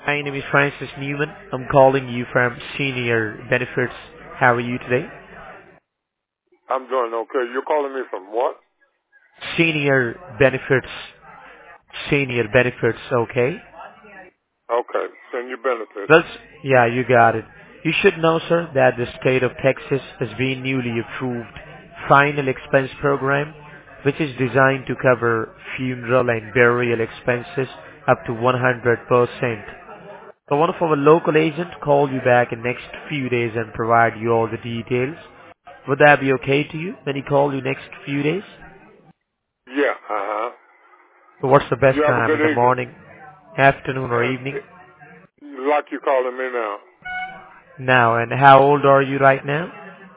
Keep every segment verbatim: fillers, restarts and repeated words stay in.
My name is Francis Newman. I'm calling you from Senior Benefits. How are you today? I'm doing okay. You're calling me from what? Senior Benefits. Senior Benefits, okay? Okay. Send your benefits. Well, s- yeah, you got it. You should know, sir, that the state of Texas has been newly approved final expense program, which is designed to cover funeral and burial expenses up to one hundred percent. So one of our local agents call you back in next few days and provide you all the details. Would that be okay to you when he call you next few days? Yeah. Uh-huh. So what's the best You have a time, good in the evening. morning, afternoon or And evening? it, like you're calling me now. Now, and how old are you right now?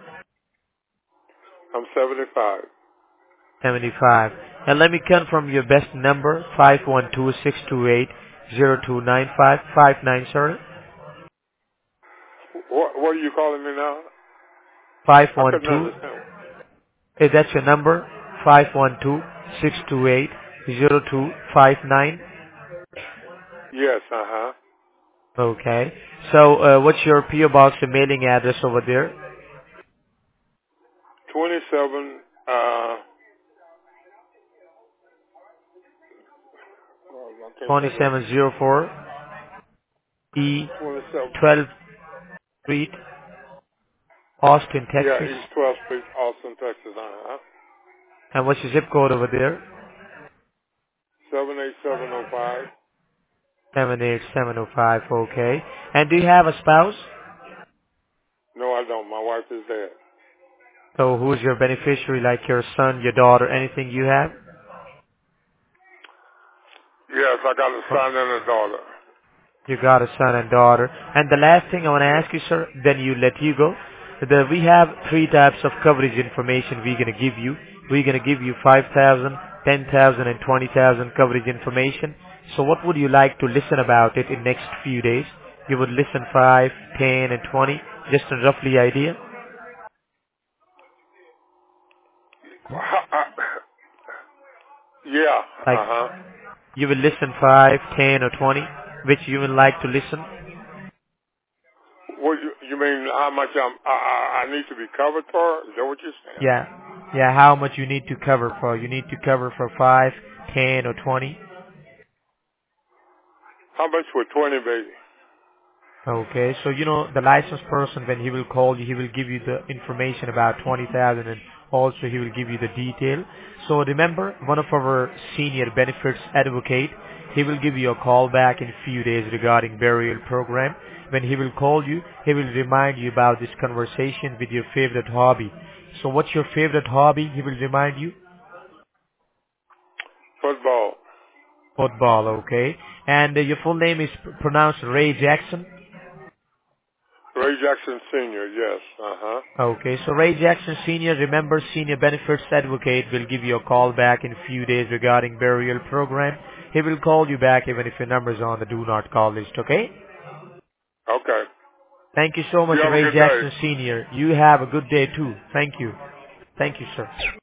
I'm seventy-five. seventy-five. And let me confirm your best number, five one two, six two eight, zero two nine five five nine, sorry. What, what are you calling me now? I couldn't five one two, understand. is that your number? five one two, six two eight, zero two five nine. Yes. Uh-huh. Okay. So, uh, what's your P O box and mailing address over there? twenty-seven, uh, well, I can't think of twenty-seven oh four E twenty-seven. twelfth Street, Austin, Yeah, Texas. East twelfth Street, Austin, Texas. Uh-huh. And what's your zip code over there? seven eight seven oh five. seven eight seven oh five, okay. And do you have a spouse? No, I don't. My wife is dead. So who's your beneficiary, like your son, your daughter, anything you have? Yes, I got a son and a daughter. You got a son and daughter. And the last thing I want to Yeah. ask you, sir, then you let you go. The, we have three types of coverage information we're going to give you. We're going to give you five thousand, ten thousand, and twenty thousand coverage information. So what would you like to listen about it in next few days? You would listen five, ten, and twenty, just a roughly idea? Yeah. Like, Uh-huh. you will listen five, ten, or twenty, which you would like to listen? What you, you mean? How much I'm, I, I I need to be covered for? Is that what you're saying? Yeah. Yeah, how much you need to cover for? You need to cover for five, ten, or twenty. How much for twenty, baby? Okay, so you know the licensed person, when he will call you, he will give you the information about twenty thousand, and also he will give you the detail. So remember, one of our senior benefits advocate, he will give you a call back in a few days regarding burial program. When he will call you, he will remind you about this conversation with your favorite hobby. So what's your favorite hobby? He will remind you. Football. Football, okay. And uh, your full name is pr- pronounced Ray Jackson. Ray Jackson Senior. Yes. Uh-huh. Okay, so Ray Jackson Senior, remember, Senior Benefits Advocate will give you a call back in a few days regarding burial program. He will call you back even if your number is on the do not call list, okay? Okay. Thank you so much, You have a Ray good day. Jackson Senior. You have a good day too. Thank you. Thank you, sir.